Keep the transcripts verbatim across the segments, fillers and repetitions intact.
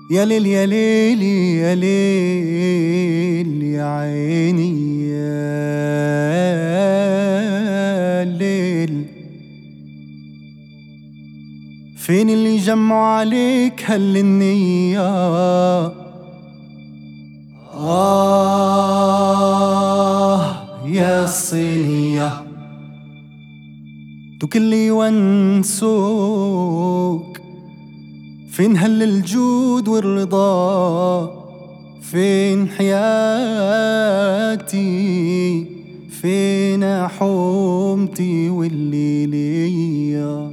يا ليل يا ليل يا ليل يا عيني يا ليل، فين اللي جمعوا عليك هالنية؟ آه يا الصينية، دوك اللي ونسوك فين هل الجود والرضا؟ فين حياتي؟ فين حومتي والليلية؟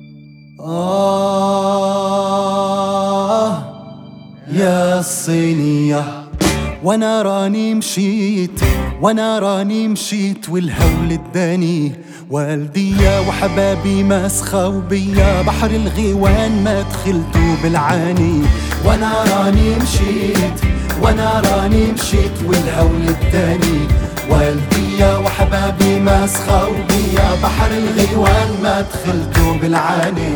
آه يا الصينية، وانا راني مشيت وانا راني مشيت والهول اداني والديا وحبابي ما سخاو بيا، بحر الغيوان ما دخلتو بالعاني. وانا راني مشيت وانا راني مشيت والهول اداني والديا وحبابي ما سخاو بيا، بحر الغيوان ما دخلتو بالعاني.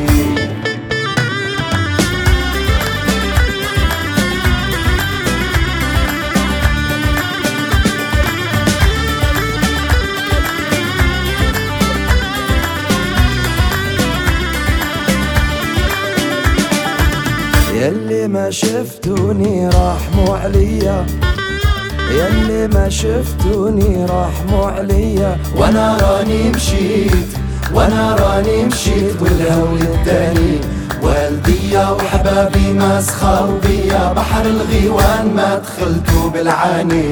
ياللي ما شفتوني رحموا عليا، ياللي ما شفتوني رحموا عليا، وانا راني مشيت وانا راني مشيت والهول اداني والديا وحبابي ما سخاو بيا، بحر الغيوان ما دخلتو بالعاني.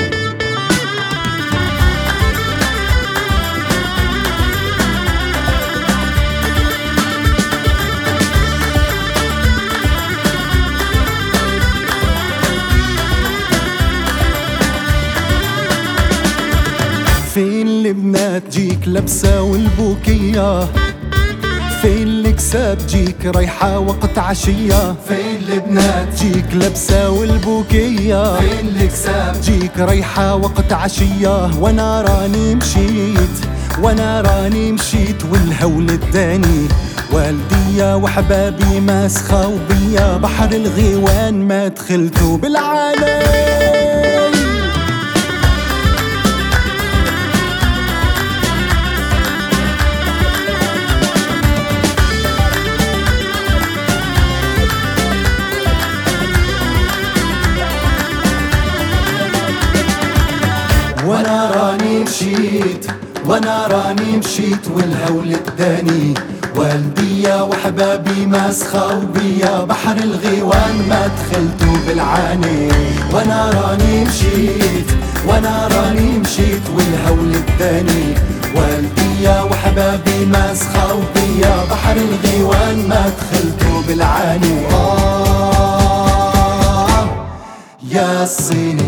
فين البنات جيك لبسة والبوكية؟ فين الكساب جيك رايحة وقت عشية؟ فين البنات جيك لبسة والبوكية؟ فين الكساب جيك رايحة وقت عشية؟ وانا راني مشيت وانا راني مشيت والهول اداني والديا وحبابي ما سخاو بيا، بحر الغيوان ما دخلتو بالعالم. وانا راني مشيت وانا راني مشيت والهول اداني والديا وحبابي ما سخاو بيا، بحر الغيوان ما دخلتو بالعاني. وانا راني مشيت وانا راني مشيت والهول اداني والديا وحبابي ما سخاو بيا، بحر الغيوان ما دخلتو بالعاني. آه يا الصينية.